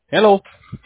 Hello.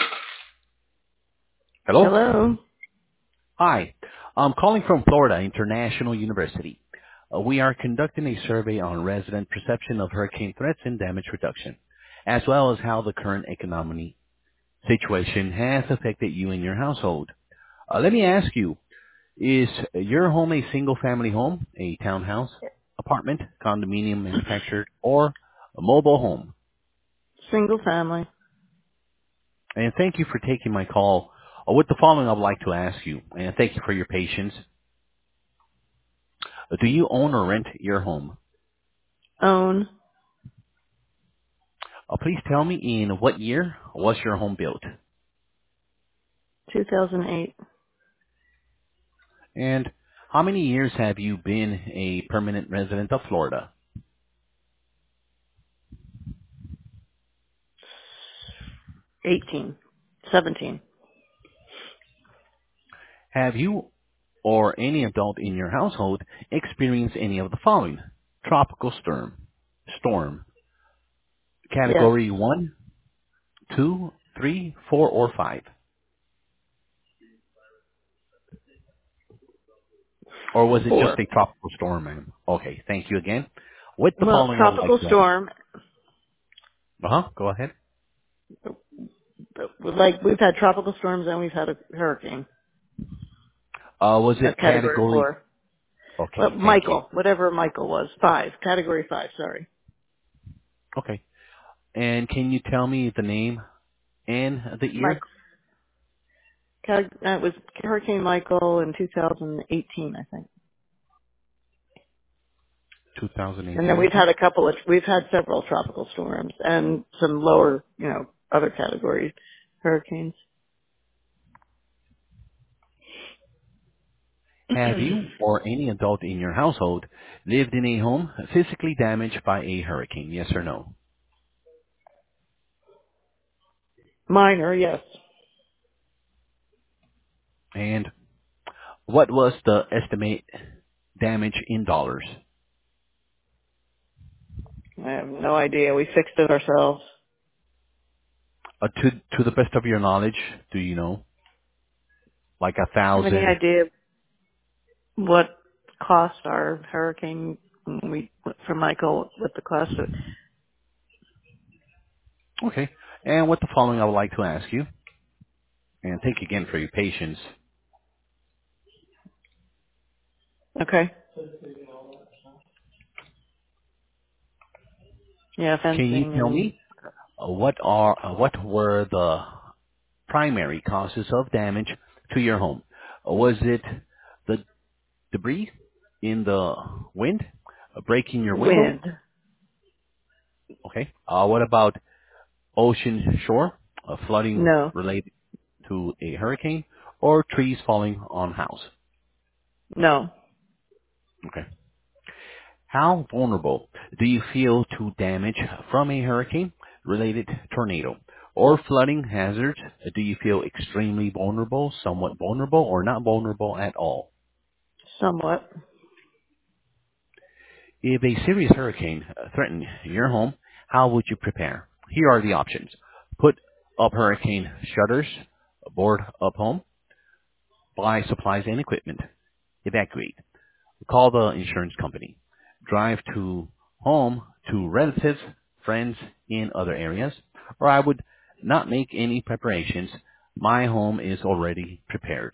Hello. Hello. Hi. I'm calling from Florida International University. We are conducting a survey on resident perception of hurricane threats and damage reduction, as well as how the current economic situation has affected you and your household. Let me ask you, is your home a single-family home, a townhouse, apartment, condominium, manufactured, or a mobile home? Single family. And thank you for taking my call. With the following, I'd like to ask you, and thank you for your patience. Do you own or rent your home? Own. Please tell me, in what year was your home built? 2008. And how many years have you been a permanent resident of Florida? 18. 17. Have you or any adult in your household experienced any of the following? Tropical storm, Yes. category 1, 2, 3, 4, or 5. Or was it just 4. a tropical storm, ma'am? Okay, thank you again. With the Well, following, I would like tropical to ask. storm. Go ahead. Like, we've had tropical storms and we've had a hurricane. Was A it category category? 4. Well, Okay, thank you. Michael. Whatever Michael was. 5. Category 5, sorry. Okay. And can you tell me the name and the year? Michael. It was Hurricane Michael in 2018, I think. And then 2018, we've okay. had we've had several tropical storms and some lower, other category hurricanes. Have you or any adult in your household lived in a home physically damaged by a hurricane? Yes or no? Minor, yes. And what was the estimate damage in dollars? I have no idea. We fixed it ourselves. To the best of your knowledge, do you know? Like a Have any thousand? idea what cost our hurricane for Michael? What the cost of? Okay. And with the following, I would like to ask you, and thank you again for your patience. Okay. Yeah, Can you fencing tell and me what were the primary causes of damage to your home? Was it the debris in the wind breaking your window? wind. Okay. What about ocean shore flooding No, related to a hurricane or trees falling on house? no. Okay. How vulnerable do you feel to damage from a hurricane related tornado or flooding hazards? Do you feel extremely vulnerable, somewhat vulnerable, or not vulnerable at all? Somewhat. If a serious hurricane threatened your home, how would you prepare? Here are the options. Put up hurricane shutters, board up home, buy supplies and equipment, evacuate, call the insurance company, drive to home to relatives, friends in other areas, or I would not make any preparations. My home is already prepared.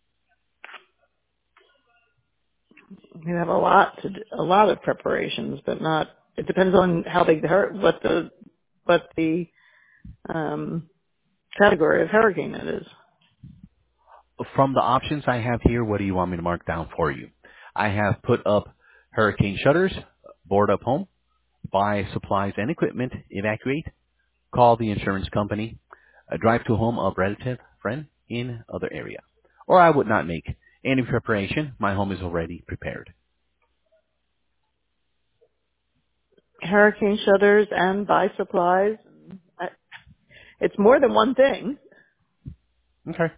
You have a lot of preparations, but not. It depends on how big what the um, category of hurricane it is. From the options I have here, what do you want me to mark down for you? I have put up hurricane shutters, board up home, buy supplies and equipment, evacuate, call the insurance company, drive to home of relative, friend in other area. Or I would not make any preparation. My home is already prepared. Hurricane shutters and buy supplies. It's more than one thing. Okay.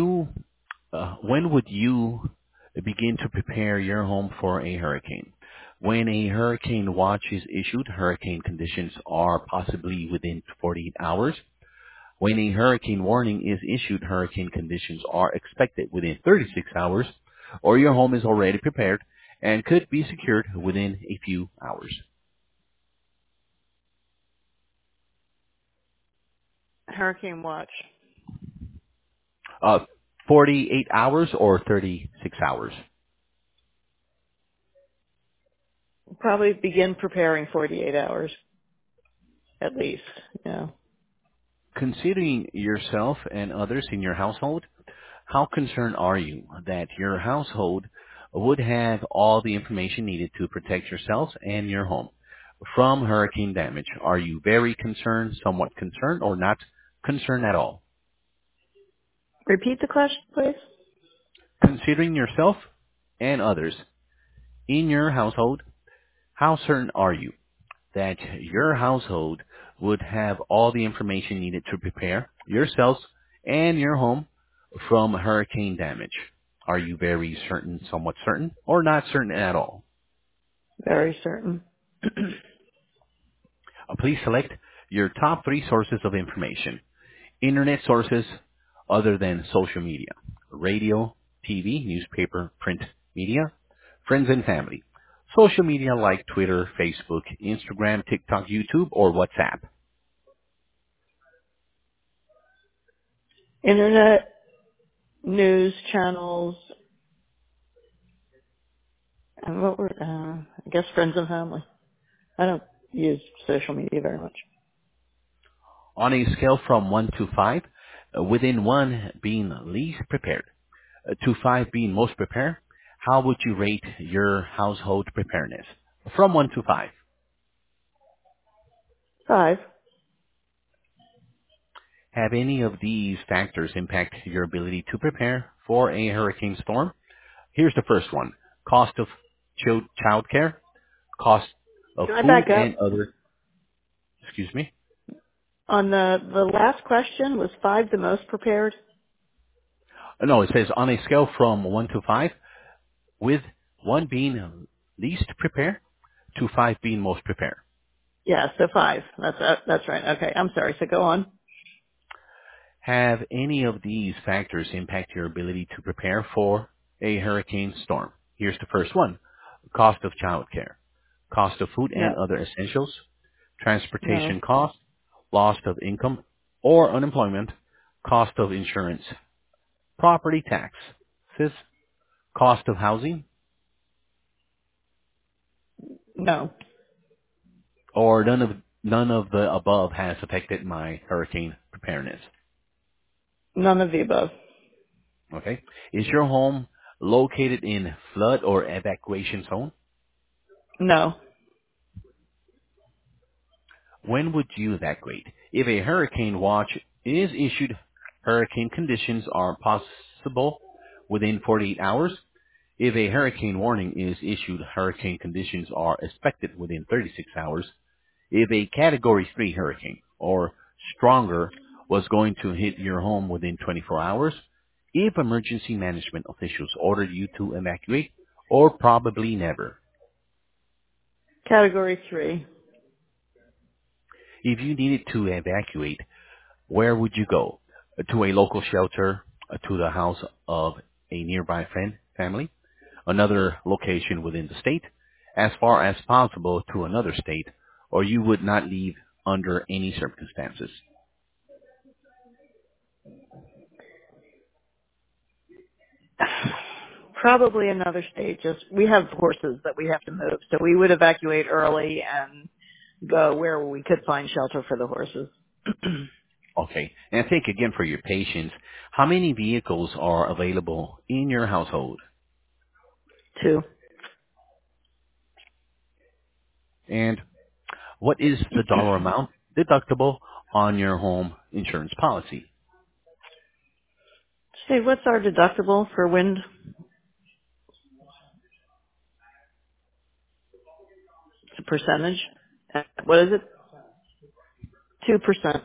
When would you begin to prepare your home for a hurricane? When a hurricane watch is issued, hurricane conditions are possibly within 48 hours. When a hurricane warning is issued, hurricane conditions are expected within 36 hours, or your home is already prepared and could be secured within a few hours. Hurricane watch. Uh, 48 hours or 36 hours. Probably begin preparing 48 hours at least. Yeah. Considering yourself and others in your household, how concerned are you that your household would have all the information needed to protect yourselves and your home from hurricane damage? Are you very concerned, somewhat concerned, or not concerned at all? Repeat the question, please. Considering yourself and others in your household, how certain are you that your household would have all the information needed to prepare yourselves and your home from hurricane damage? Are you very certain, somewhat certain, or not certain at all? Very certain. Please select your top three sources of information. Internet sources other than social media: radio, TV, newspaper, print media, friends and family. Social media like Twitter, Facebook, Instagram, TikTok, YouTube, or WhatsApp. Internet, news channels, and what were, I guess friends and family. I don't use social media very much. On a scale from 1 to 5, within 1 being least prepared, to 5 being most prepared, how would you rate your household preparedness? From 1 to 5. 5. Have any of these factors impact your ability to prepare for a hurricane storm? Here's the first one: cost of childcare, cost of Can I food, back and up? other. Excuse me. On the last question, was 5 the most prepared? No, it says on a scale from 1 to 5, with 1 being least prepared to 5 being most prepared. Yeah, so 5. That's right. Okay, I'm sorry. So go on. Have any of these factors impact your ability to prepare for a hurricane storm? Here's the first one: cost of childcare, cost of food and No, other essentials, no, transportation cost, loss of income or unemployment, cost of insurance, property taxes, cost of housing, no. or none of the above has affected my hurricane preparedness. None of the above. Okay? Is your home located in flood or evacuation zone? No. When would you evacuate? If a hurricane watch is issued, hurricane conditions are possible within 48 hours. If a hurricane warning is issued, hurricane conditions are expected within 36 hours. If a Category 3 hurricane or stronger was going to hit your home within 24 hours, if emergency management officials ordered you to evacuate, or probably never. Category 3. If you needed to evacuate, where would you go? To a local shelter, to the house of a nearby friend, family, another location within the state, as far as possible to another state, or you would not leave under any circumstances. Probably another state. Just we have horses that we have to move, so we would evacuate early and go where we could find shelter for the horses. Okay. And thank you again for your patience. How many vehicles are available in your household? 2. And what is the dollar amount deductible on your home insurance policy? Say, what's our deductible for wind? It's a percentage. What is it? 2%.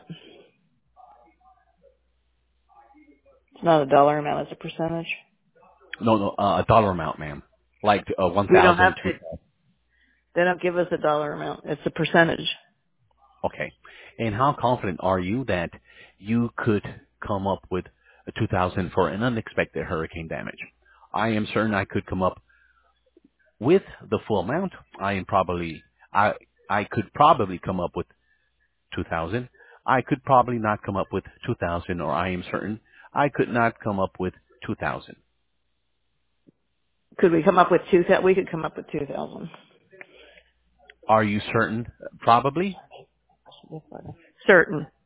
It's not a dollar amount. It's a percentage. No, a dollar amount, ma'am. Like We don't have 1,000, it. They don't give us a dollar amount. It's a percentage. Okay. And how confident are you that you could come up with a 2000 for an unexpected hurricane damage? I am certain I could come up with the full amount. I I could probably come up with 2000. I could probably not come up with 2000, or I am certain I could not come up with 2000. Could we come up with 2,000? We could come up with 2,000. Are you certain? Probably. Certain.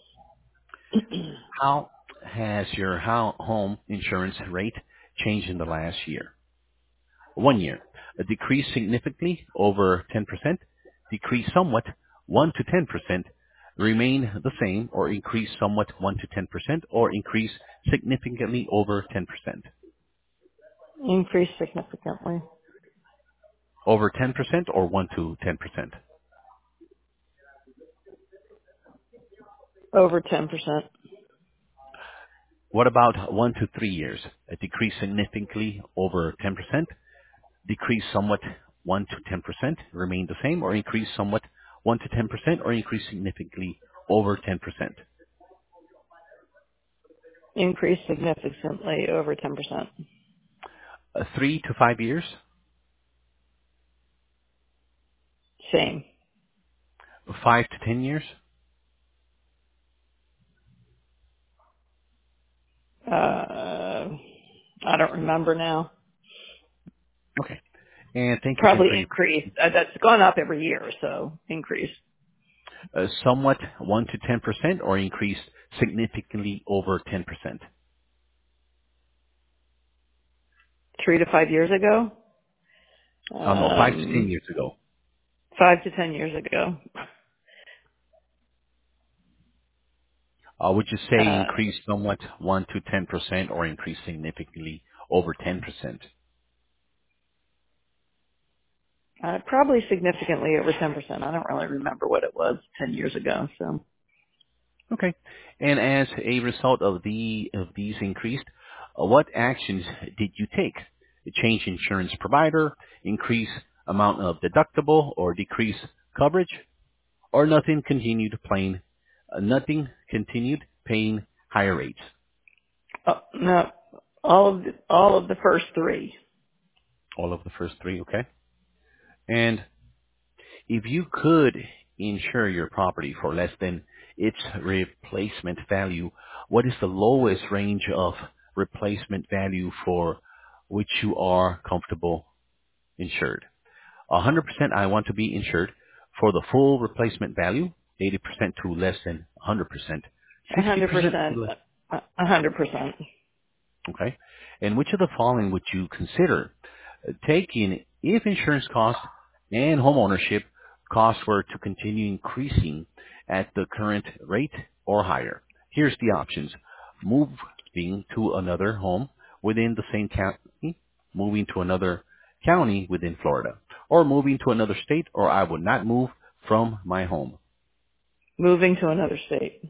How has your home insurance rate changed in the last year? 1 year, a decrease significantly over 10%, decrease somewhat 1 to 10%, remain the same or increase somewhat 1 to 10%, or increase significantly over 10%. Increase significantly. Over 10% or 1 to 10%. Over 10%. What about 1 to 3 years? A decrease significantly over 10%, decrease somewhat 1 to 10%, remain the same, or increase somewhat 1 to 10%, or increase significantly over 10%. Increase significantly over 10%. 3 to 5 years, Same. 5 to 10 years, I don't remember now. okay. And thank you again Probably for your increase. That's gone up every year, so increase. somewhat 1 to 10%, or increase significantly over 10%. 3 to 5 years ago. No, 5 to 10 years ago. 5 to 10 years ago. Would you say Uh, increase somewhat 1 to 10%, or increase significantly over 10%? Probably significantly over 10%. I don't really remember what it was 10 years ago. So Okay. And as a result of these increased, what actions did you take? Change insurance provider, increase amount of deductible, or decrease coverage, or nothing continued paying higher rates? no, all of the first three. All of the first three, okay. And if you could insure your property for less than its replacement value, what is the lowest range of replacement value for which you are comfortable insured? 100% I want to be insured for the full replacement value, 80% to less than 100%, 60% 100%. to less. 100%. Okay. And which of the following would you consider taking if insurance costs and home ownership costs were to continue increasing at the current rate or higher? Here's the options. Moving to another home within the same county, moving to another county within Florida, or moving to another state, or I would not move from my home. Moving to another state.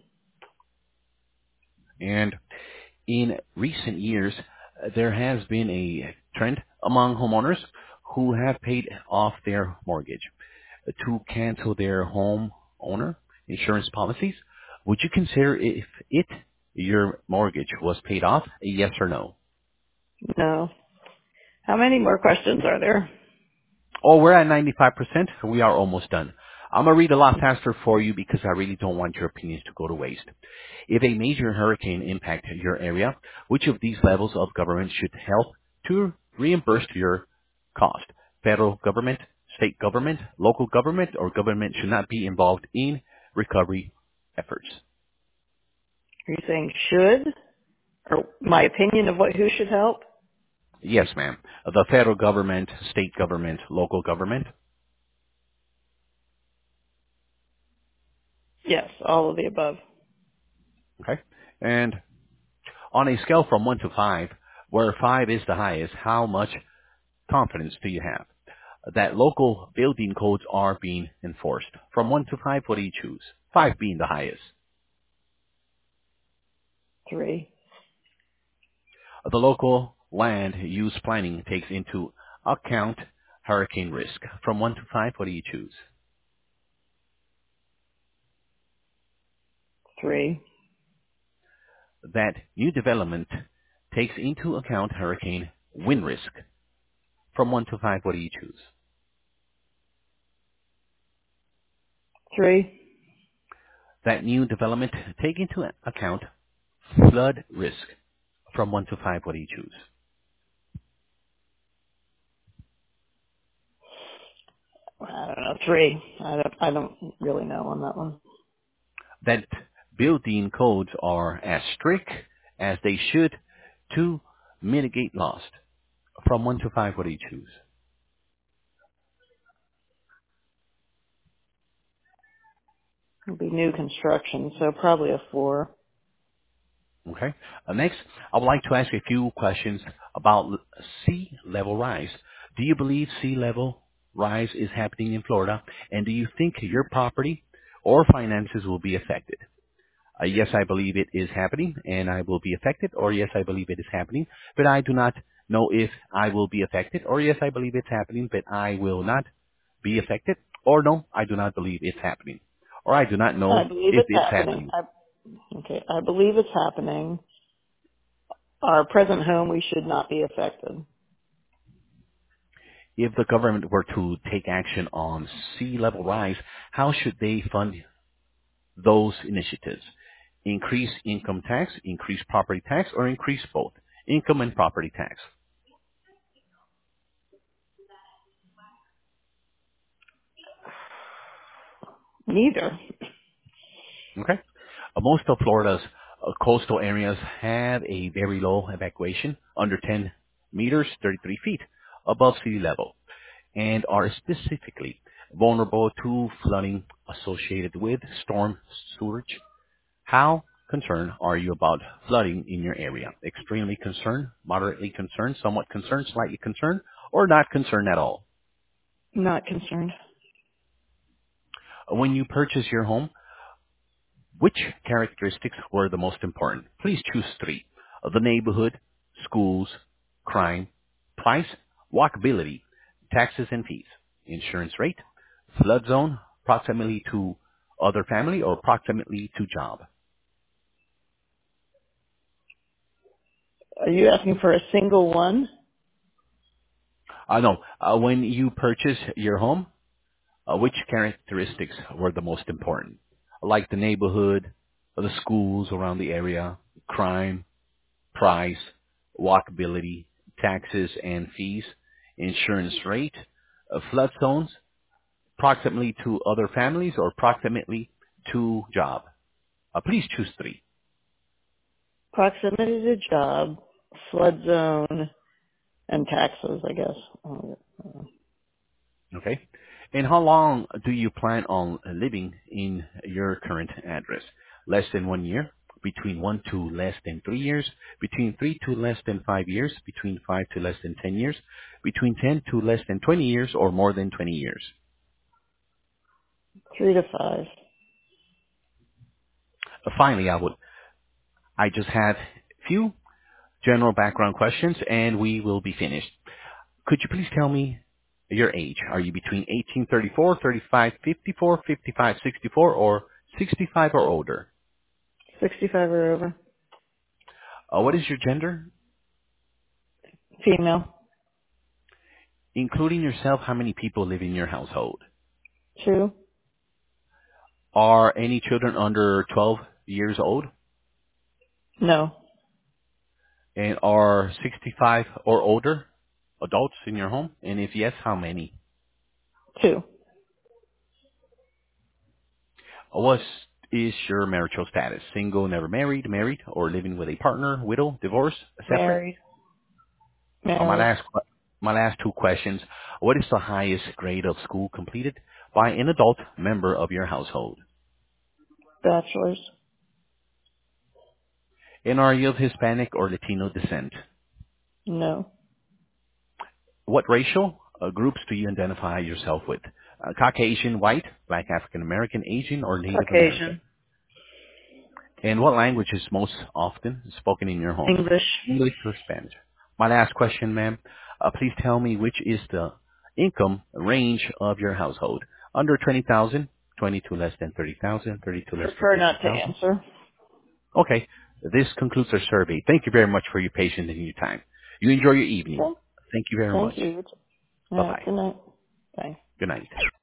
And in recent years, there has been a trend among homeowners who have paid off their mortgage to cancel their home owner insurance policies. Would you consider if your mortgage was paid off, a yes or no? No. How many more questions are there? Oh, we're at 95%. We are almost done. I'm going to read a lot faster for you because I really don't want your opinions to go to waste. If a major hurricane impacted your area, which of these levels of government should help to reimburse your cost? Federal government, state government, local government, or government should not be involved in recovery efforts? Are you saying should? Or my opinion of who should help? Yes, ma'am. The federal government, state government, local government. Yes, all of the above. Okay. And on a scale from 1 to 5, where 5 is the highest, how much confidence do you have that local building codes are being enforced? From 1 to 5, what do you choose? 5 being the highest. 3. The local land use planning takes into account hurricane risk? From 1 to 5, what do you choose? 3. That new development takes into account hurricane wind risk. From 1 to 5, what do you choose? 3. That new development take into account flood risk. From 1 to 5, what do you choose? I don't know. 3. I don't really know on that one. That building codes are as strict as they should to mitigate loss. From 1 to 5, what do you choose? It'll be new construction, so probably a 4. Okay. Next, I would like to ask you a few questions about sea level rise. Do you believe sea level rise is happening in Florida? And do you think your property or finances will be affected? Yes, I believe it is happening and I will be affected, or yes, I believe it is happening, but I do not know if I will be affected, or yes, I believe it's happening, but I will not be affected, or no, I do not believe it's happening, or I do not I know believe if it's it's happening. happening. I believe it's happening. Our present home, we should not be affected. If the government were to take action on sea level rise, how should they fund those initiatives? Increase income tax, increase property tax, or increase both income and property tax? Neither. Okay. Most of Florida's coastal areas have a very low evacuation, under 10 meters, 33 feet above sea level, and are specifically vulnerable to flooding associated with storm surge. How concerned are you about flooding in your area? Extremely concerned, moderately concerned, somewhat concerned, slightly concerned, or not concerned at all? Not concerned. When you purchase your home, which characteristics were the most important? Please choose 3. The neighborhood, schools, crime, price, walkability, taxes and fees, insurance rate, flood zone, proximity to other family, or proximity to job. Are you asking for a single one? No, when you purchase your home, which characteristics were the most important? Like the neighborhood, the schools around the area, crime, price, walkability, taxes and fees, insurance rate, flood zones, proximity to other families, or proximity to job. Please choose 3. Proximity to job, flood zone, and taxes, I guess. Okay. And how long do you plan on living in your current address? Less than 1 year? Between 1 to less than 3 years? Between 3 to less than 5 years? Between 5 to less than 10 years? Between 10 to less than 20 years, or more than 20 years? 3 to 5. Finally, I just have a few general background questions and we will be finished. Could you please tell me your age? Are you between 18, 34, 35, 54, 55, 64, or 65 or older? 65 or over. What is your gender? Female. Including yourself, how many people live in your household? 2. Are any children under 12 years old? No. And are 65 or older adults in your home? And if yes, how many? 2. What is your marital status? Single, never married, married, or living with a partner, widow, divorce, separate? Married. My Married. last 2 questions. What is the highest grade of school completed by an adult member of your household? Bachelor's. And are you of Hispanic or Latino descent? No. What racial groups do you identify yourself with? Caucasian, white, Black, African American, Asian, or Native American? Caucasian. And what language is most often spoken in your home? English. English or Spanish? My last question, ma'am. Please tell me which is the income range of your household. Under 20,000, 22 less than 30,000, 32 less than Prefer not to 50,000. answer. Okay. This concludes our survey. Thank you very much for your patience and your time. You enjoy your evening. Okay. Thank you very Thank much. you. All right. Bye-bye. Good night. Bye. Good night.